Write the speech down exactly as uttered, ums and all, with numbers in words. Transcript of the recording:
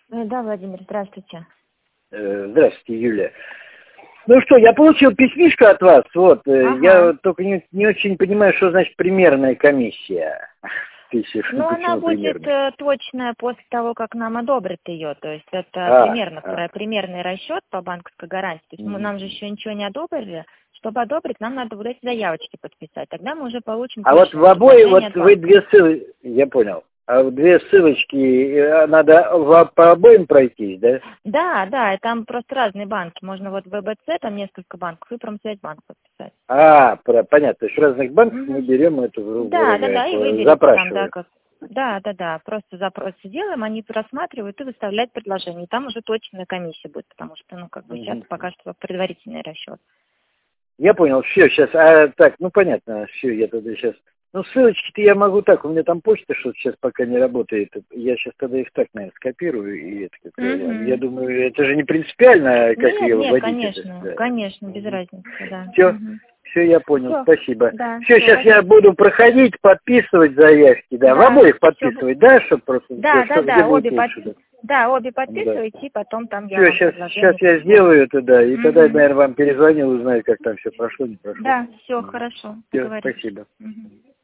Э, Да, Владимир, здравствуйте. Э, Здравствуйте, Юлия. Ну что, я получил письмишко от вас, вот, э, Ага. я вот только не, не очень понимаю, что значит примерная комиссия. Тысяча, Ну, она почему будет примерная? э, точная после того, как нам одобрят ее. То есть это А, примерно а. про- примерный расчет по банковской гарантии. То есть мы, Мгм. нам же еще ничего не одобрили. Чтобы одобрить, нам надо вот эти заявочки подписать. Тогда мы уже получим А вот точное в обои, предложение вот от вы банка. две ссылочки, я понял, а в две ссылочки э, надо в- по обоим пройтись, да? Да, да, и там просто разные банки. Можно вот в ВБЦ, там несколько банков, и Промсвязьбанк подписать. А, про- понятно, то есть в разных банках мы Мгм. берем эту, грубо Да, да, говоря, да, и э, выберите там, да, запрашиваем. как. Да, да, да, просто запрос делаем, они просматривают и выставляют предложение. И там уже точная комиссия будет, потому что, ну, как бы сейчас Мгм. пока что предварительный расчет. Я понял, все, сейчас, а, так, ну понятно, все, я тогда сейчас, ну ссылочки-то я могу так, у меня там почта что-то сейчас пока не работает, я сейчас тогда их так, наверное, скопирую, и это как ладно. Я Угу. думаю, это же не принципиально, как Нет, ее нет, вводить, это, конечно, да. конечно, без разницы, да. Все, Угу. все, я понял, Все, спасибо. да, Все, сейчас все, я буду проходить, подписывать заявки, да, в да, обоих все, подписывать, да, чтобы просто, да, да, что, где да, будет обе лучше, подпи... да. да, обе Да. подписывайте, и потом там я Все, вам сейчас, сейчас предложение я пришлю. сделаю это, да, и тогда, Угу. наверное, вам перезвонил, узнаю, как там все прошло, не прошло. Да, все, хорошо, Все, договорились. спасибо. Мгм.